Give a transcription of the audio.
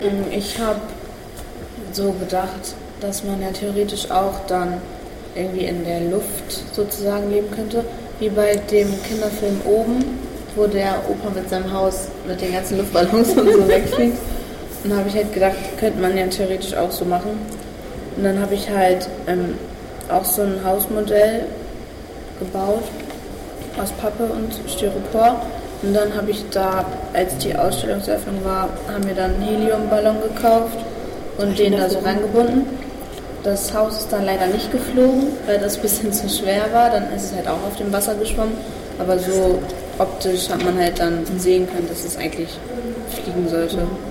Ich habe so gedacht, dass man ja theoretisch auch dann irgendwie in der Luft sozusagen leben könnte, wie bei dem Kinderfilm Oben, wo der Opa mit seinem Haus mit den ganzen Luftballons und so wegfliegt. Und da habe ich halt gedacht, könnte man ja theoretisch auch so machen. Und dann habe ich halt auch so ein Hausmodell gebaut aus Pappe und Styropor. Und dann habe ich da, als die Ausstellungseröffnung war, haben wir dann einen Heliumballon gekauft und den da so rangebunden. Das Haus ist dann leider nicht geflogen, weil das ein bisschen zu schwer war. Dann ist es halt auch auf dem Wasser geschwommen. Aber so optisch hat man halt dann sehen können, dass es eigentlich fliegen sollte.